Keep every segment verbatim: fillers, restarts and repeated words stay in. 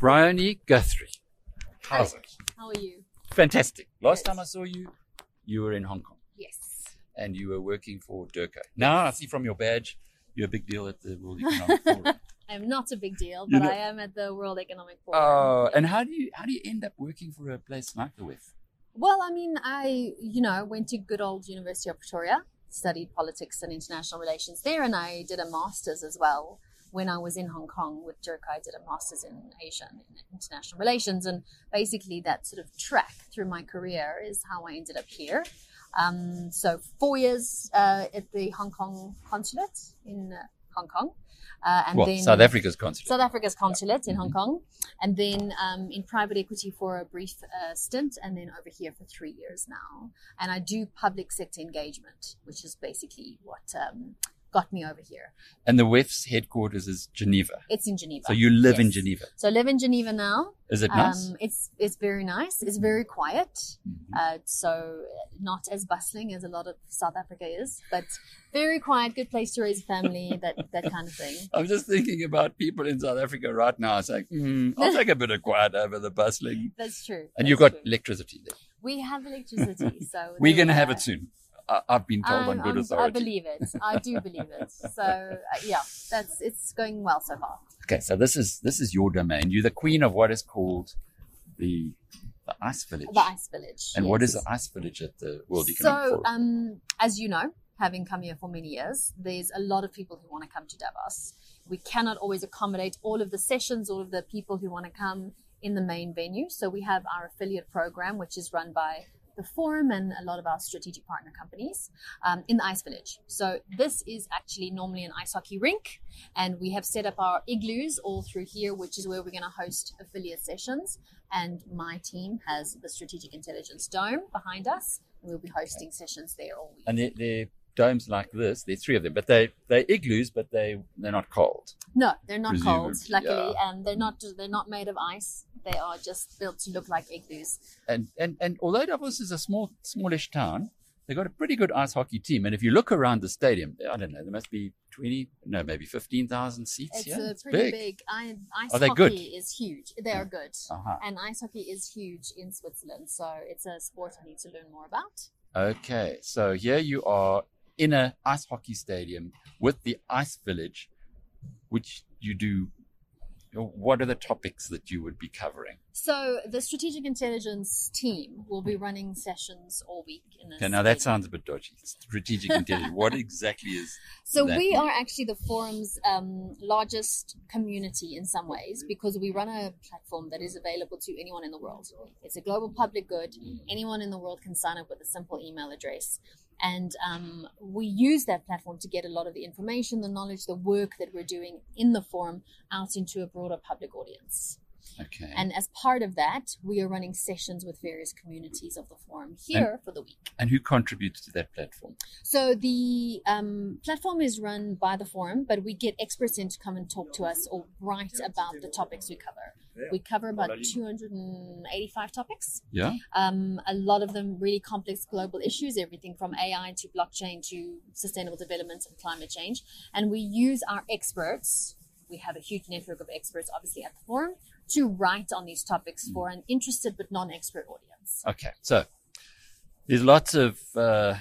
Bryony Guthrie. How's it? How are you? Fantastic. Last Good. time I saw you, you were in Hong Kong Yes. and you were working for Durko. Now I see from your badge, you're a big deal at the World Economic Forum. I'm not a big deal, You're but not- I am at the World Economic Forum. Oh, Yeah. and how do you how do you end up working for a place like the W E F? Well, I mean, I, you know, went to good old University of Pretoria, studied politics and international relations there, and I did a master's as well. When I was in Hong Kong with Durko, I did a master's in Asia and international relations, and basically that sort of track through my career is how I ended up here. Um, so four years uh, at the Hong Kong consulate in uh, Hong Kong. Uh, and Well, then South Africa's consulate. South Africa's consulate in Mhm. Hong Kong, and then um, in private equity for a brief uh, stint, and then over here for three years now. And I do public sector engagement, which is basically what um, got me over here. And the W E F's headquarters is Geneva. It's in Geneva. So you live in Yes. Geneva. So I live in Geneva now. Is it nice? Um, it's it's very nice. It's very quiet. Mhm. Uh, so not as bustling as a lot of South Africa is, but very quiet, good place to raise a family, that that kind of thing. I'm just thinking about people in South Africa right now. It's like, mm, I'll take a bit of quiet over the bustling. That's true. And That's you've got true. electricity there. We have electricity, so We're there going to we have are. it soon. I, I've been told on I'm- good I'm- authority. I believe it. I do believe it. So uh, yeah, that's it's going well so far. Okay, so this is this is your domain. You're the queen of what is called the the Ice Village. The Ice Village. And what is yes. the Ice Village at the World Economic So, Forum? um, as you know, having come here for many years, there's a lot of people who want to come to Davos. We cannot always accommodate all of the sessions, all of the people who want to come in the main venue. So we have our affiliate program, which is run by the forum and a lot of our strategic partner companies um, in the Ice Village. So this is actually normally an ice hockey rink, and we have set up our igloos all through here, which is where we're going to host affiliate sessions. And my team has the Strategic Intelligence Dome behind us, and we'll be hosting sessions there all week. And they're, they're domes like this. There's three of them, but they they're igloos, but they they're not cold. No, they're not cold, Presumably, luckily, yeah. and they're not they're not made of ice. They are just built to look like igloos. And and and although Davos is a small smallish town, they've got a pretty good ice hockey team. And if you look around the stadium, I don't know, there must be twenty, no, maybe fifteen thousand seats. It's yeah, a it's pretty big. big. I, ice Are they hockey good? is huge. They are good, Uh-huh. and ice hockey is huge in Switzerland. So it's a sport I need to learn more about. Okay, so here you are in a ice hockey stadium with the Ice Village, which you do. What are the topics that you would be covering? So the strategic intelligence team will be running sessions all week in this. Okay, now that stadium. sounds a bit dodgy. Strategic intelligence. What exactly is? So that we mean? are actually the forum's um, largest community in some ways, because we run a platform that is available to anyone in the world. It's a global public good. Anyone in the world can sign up with a simple email address. And um, we use that platform to get a lot of the information, the knowledge, the work that we're doing in the forum out into a broader public audience. Okay. And as part of that, we are running sessions with various communities of the forum here for the week. And who contributes to that platform? So the um, platform is run by the forum, but we get experts in to come and talk to us or write about the topics we cover. We cover about two hundred eighty-five topics. Yeah. Um, a lot of them really complex global issues, everything from A I to blockchain to sustainable development and climate change. And we use our experts. We have a huge network of experts, obviously, at the forum to write on these topics for an interested but non-expert audience. Okay. So there's lots of uh,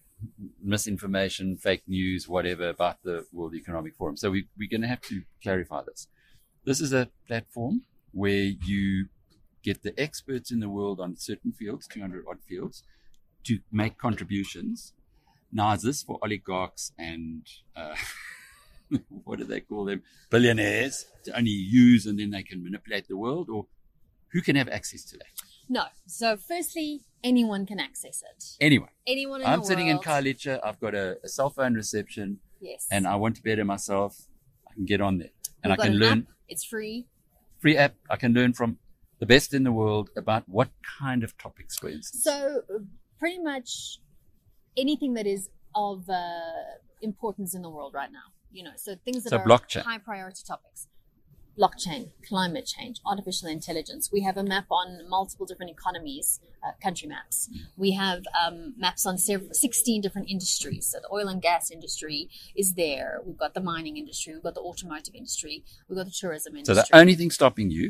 misinformation, fake news, whatever about the World Economic Forum. So we, we're going to have to clarify this. This is a platform where you get the experts in the world on certain fields, two hundred odd fields, to make contributions. Now, is this for oligarchs and uh, what do they call them? Billionaires to only use and then they can manipulate the world? Or who can have access to that? No. So firstly, anyone can access it. Anyway, Anyone in I'm the sitting world. in Khayelitsha. I've got a, a cell phone reception Yes. and I want to better myself. I can get on there and We've I got can an learn app. It's free. free app. I can learn from the best in the world about what kind of topics, for instance. So uh, pretty much anything that is of uh, importance in the world right now. You know, so things that So are blockchain. high priority topics. Blockchain, climate change, artificial intelligence. We have a map on multiple different economies, uh, country maps. We have um, maps on several, sixteen different industries. So the oil and gas industry is there. We've got the mining industry. We've got the automotive industry. We've got the tourism So industry. the only thing stopping you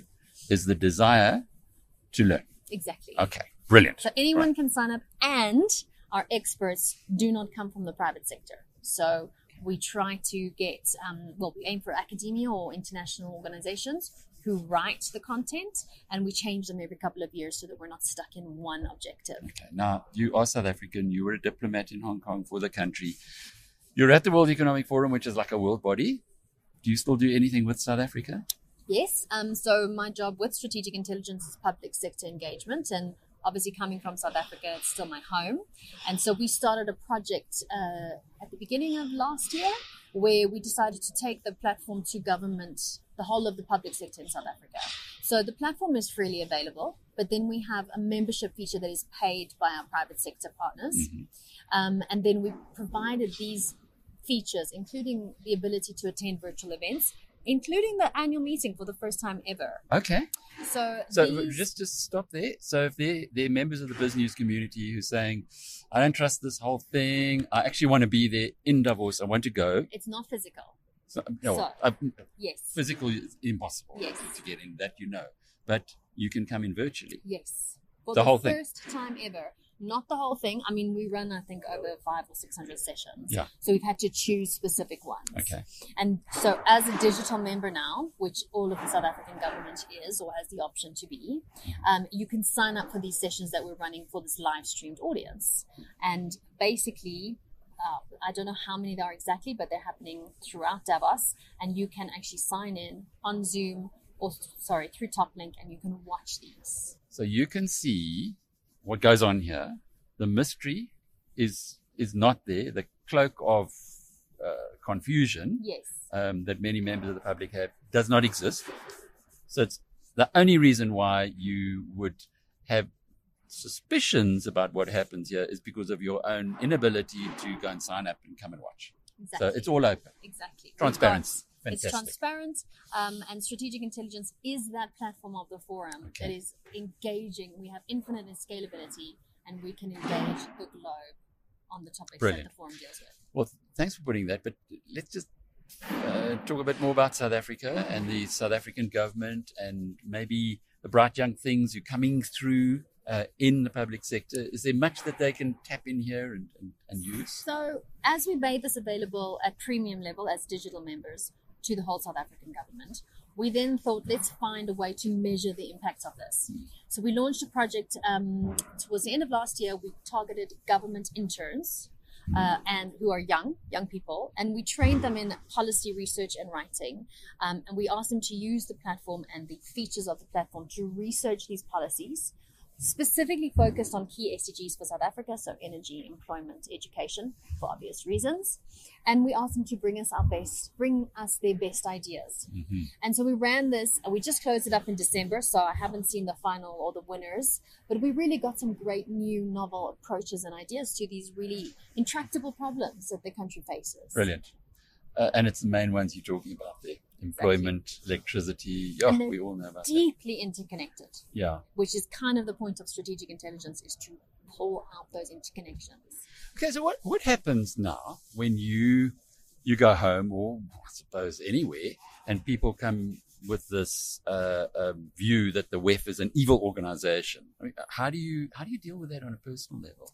is the desire to learn. Exactly. Okay, brilliant. So anyone Right. can sign up, and our experts do not come from the private sector. So we try to get, um, well, we aim for academia or international organizations who write the content, and we change them every couple of years so that we're not stuck in one objective. Okay, now you are South African. You were a diplomat in Hong Kong for the country. You're at the World Economic Forum, which is like a world body. Do you still do anything with South Africa? Yes. Um, so my job with strategic intelligence is public sector engagement, and obviously coming from South Africa, it's still my home. And so we started a project uh, at the beginning of last year where we decided to take the platform to government, the whole of the public sector in South Africa. So the platform is freely available, but then we have a membership feature that is paid by our private sector partners. Mm-hmm. Um, and then we provided these features, including the ability to attend virtual events, including the annual meeting for the first time ever. Okay. So, So these, just just stop there. So if they're, they're members of the business community who's saying, I don't trust this whole thing. I actually want to be there in Davos. I want to go. it's not physical. So, no, So- uh, Yes. physical is impossible Yes. to get in. That you know. But you can come in virtually. Yes. For The the, whole thing. first time ever. Not the whole thing. I mean, we run, I think, over five or six hundred sessions. Yeah. So we've had to choose specific ones. Okay. And so as a digital member now, which all of the South African government is or has the option to be, um, you can sign up for these sessions that we're running for this live streamed audience. And basically, uh, I don't know how many there are exactly, but they're happening throughout Davos. And you can actually sign in on Zoom or, sorry, through TopLink, and you can watch these. So you can see what goes on here. The mystery is is not there. The cloak of uh, confusion Yes. um, that many members of the public have does not exist. So it's the only reason why you would have suspicions about what happens here is because of your own inability to go and sign up and come and watch. Exactly. So it's all open. Exactly. Transparency. It's Fantastic. transparent, um, and strategic intelligence is that platform of the forum Okay. that is engaging. We have infinite scalability, and we can engage the globe on the topics Brilliant. that the forum deals with. Well, thanks for putting that. But let's just uh, talk a bit more about South Africa and the South African government and maybe the bright young things who are coming through uh, in the public sector. Is there much that they can tap in here and, and, and use? So, as we made this available at premium level as digital members to the whole South African government, we then thought, let's find a way to measure the impact of this. So we launched a project um, towards the end of last year. We targeted government interns uh, and who are young, young people, and we trained them in policy research and writing. Um, and we asked them to use the platform and the features of the platform to research these policies, specifically focused on key S D Gs for South Africa, so energy, employment, education, for obvious reasons. And we asked them to bring us our best, bring us their best ideas. Mm-hmm. And so we ran this, and we just closed it up in December, so I haven't seen the final or the winners, but we really got some great new novel approaches and ideas to these really intractable problems that the country faces. Brilliant. Uh, and it's the main ones you're talking about there. Employment, electricity. Yeah, And they're we all know about that. Deeply interconnected, Yeah. which is kind of the point of strategic intelligence, is to pull out those interconnections. Okay, so what, what happens now when you you go home, or I suppose anywhere, and people come with this uh, um, view that the W E F is an evil organization? I mean, how do you how do you deal with that on a personal level?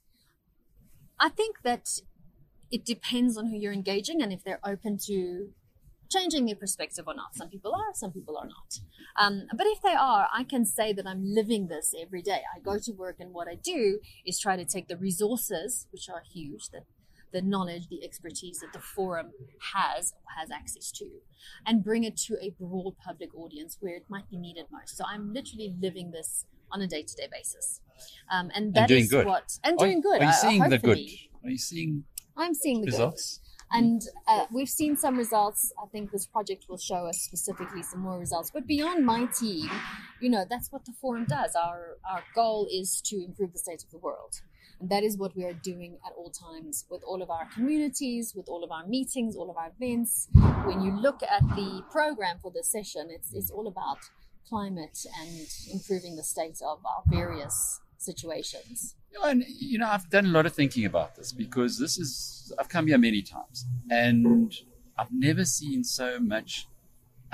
I think that it depends on who you're engaging and if they're open to changing their perspective or not. Some people are, some people are not. Um, but if they are, I can say that I'm living this every day. I go to work, and what I do is try to take the resources, which are huge, that the knowledge, the expertise that the forum has or has access to, and bring it to a broad public audience where it might be needed most. So I'm literally living this on a day-to-day basis. Um, and that And doing is good. what, and Are- doing good. Are you I- seeing the good? hopefully. Are you seeing I'm seeing the results? good. And uh, we've seen some results. I think this project will show us specifically some more results. But beyond my team, you know, that's what the forum does. Our our goal is to improve the state of the world. And that is what we are doing at all times with all of our communities, with all of our meetings, all of our events. When you look at the program for this session, it's, it's all about climate and improving the state of our various situations. And, you know, I've done a lot of thinking about this because this is, I've come here many times and I've never seen so much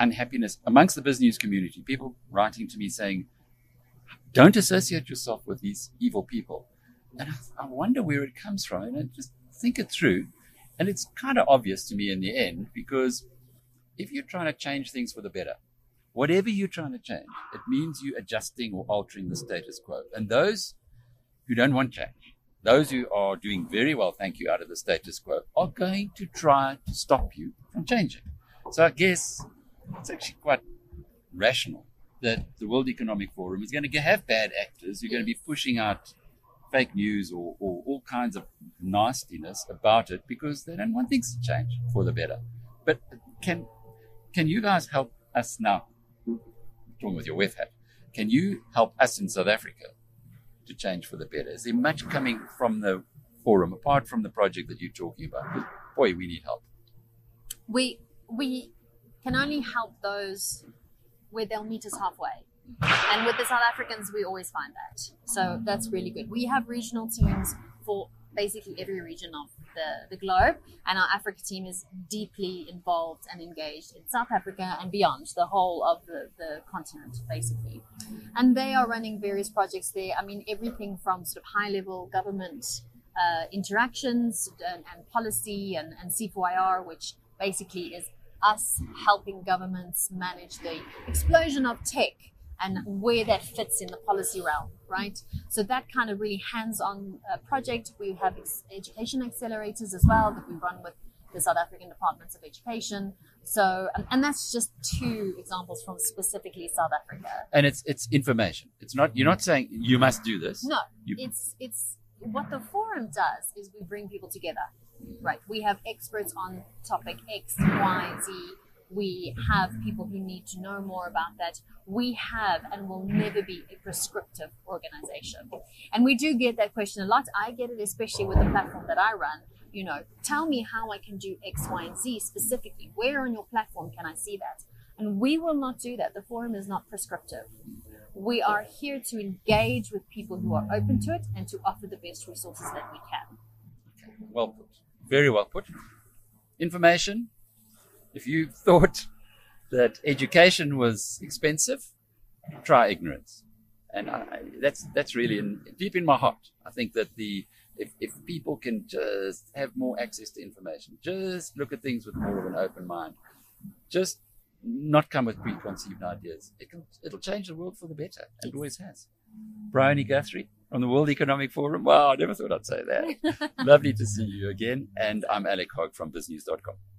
unhappiness amongst the business community. People writing to me saying, don't associate yourself with these evil people. And I, I wonder where it comes from. And I just think it through. And it's kind of obvious to me in the end, because if you're trying to change things for the better, whatever you're trying to change, it means you're adjusting or altering the status quo. And those who don't want change, those who are doing very well, thank you, out of the status quo, are going to try to stop you from changing. So I guess it's actually quite rational that the World Economic Forum is going to have bad actors who are going to be pushing out fake news or, or all kinds of nastiness about it because they don't want things to change for the better. But can can you guys help us now, talking with your W E F hat, can you help us in South Africa to change for the better? Is there much coming from the forum, apart from the project that you're talking about? Because, boy, we need help. We we can only help those where they'll meet us halfway. And with the South Africans, we always find that. So that's really good. We have regional teams for basically every region of the, the globe. And our Africa team is deeply involved and engaged in South Africa and beyond, the whole of the, the continent, basically. And they are running various projects there. I mean, everything from sort of high-level government uh, interactions and, and policy and, and C four I R, which basically is us helping governments manage the explosion of tech and where that fits in the policy realm, right? So that kind of really hands-on uh, project. We have ex- education accelerators as well that we run with the South African Departments of Education. So, and, and that's just two examples from specifically South Africa. And it's it's information. It's not, you're not saying you must do this. No, you, it's it's what the forum does is we bring people together, right? We have experts on topic X, Y, Z. We have people who need to know more about that. We have and will never be a prescriptive organization. And we do get that question a lot. I get it, especially with the platform that I run. You know, tell me how I can do X, Y, and Z specifically. Where on your platform can I see that? And we will not do that. The forum is not prescriptive. We are here to engage with people who are open to it and to offer the best resources that we can. Okay. Well put. Very well put. Information. If you thought that education was expensive, try ignorance. And I, that's that's really in, deep in my heart. I think that the if, if people can just have more access to information, just look at things with more of an open mind, just not come with preconceived ideas, it can, it'll change the world for the better. And it always has. Bryony Guthrie from the World Economic Forum. Wow, I never thought I'd say that. Lovely to see you again. And I'm Alec Hogg from biznews dot com.